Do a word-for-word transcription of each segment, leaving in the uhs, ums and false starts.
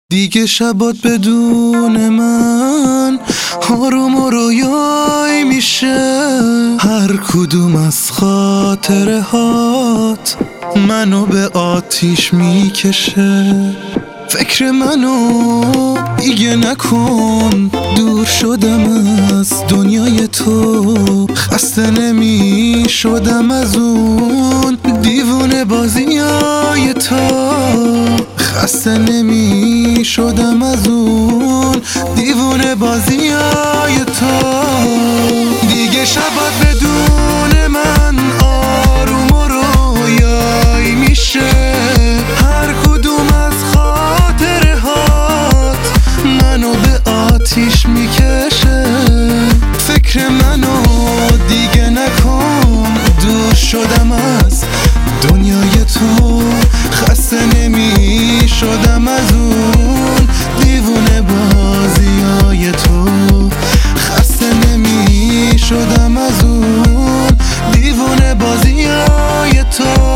دیگه شبات بدون من آروم و رویایی میشه، هر کدوم از خاطره هات منو به آتیش میکشه. فکر منو دیگه نکن، دور شدم از دنیای تو، خسته نمی شدم از اون دیوونه بازیای تو، خسته نمی شدم از اون دیوونه بازیای تو. دیگه شبات بدون من آروم و رویایی میشه، هر کدوم از خاطره هات منو به آتیش میکشه. فکر منو دیگه نکن، دور شدم از دنیای تو، خسته نمی شدم از اون دیوونه بازیای تو، خسته نمی شدم از اون دیوونه بازیای تو.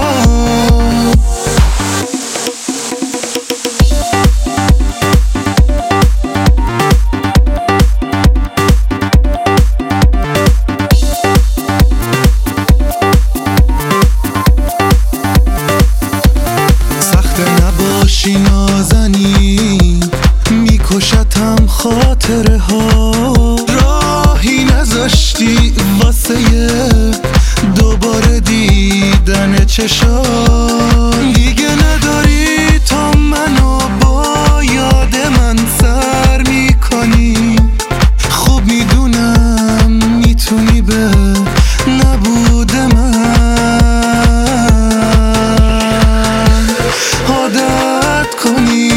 نباشی نازنی میکشتم خاطره ها، راهی نذاشتی واسه دوباره دیدن چشام. دیگه نداری تا منو با یاد من سر میکنی، خوب میدونم میتونی به نبود من عادت کنی.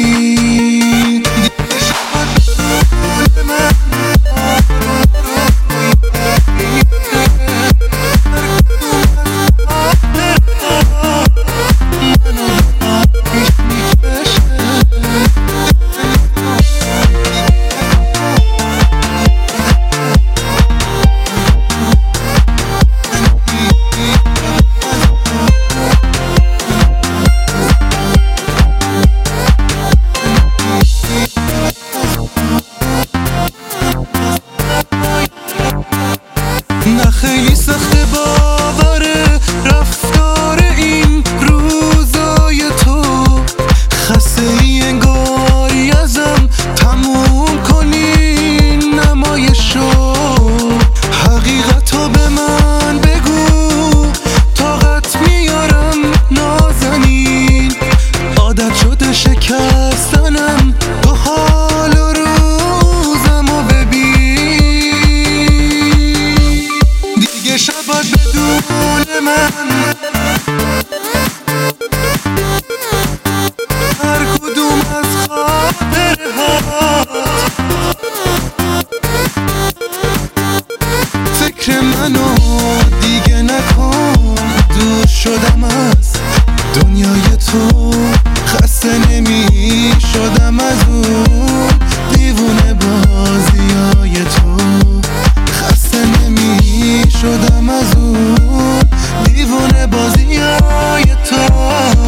نه خیلی سخته باوره رفتار این روزای تو، خسته ای انگاری ازم تموم کنی نمایشو. حقیقتو به من بگو طاقت میارم نازنین، عادت شده شکستنم تو حال و روزمو ببین. شبات بدون من هر کدوم از خاطره هات، فکر منو دیگه نکن، دور شدم از دنیای تو، خسته نمی شدم از اون دیوونه بازیای تو، خسته نمی شدم از اون دیوونه بازیای تو.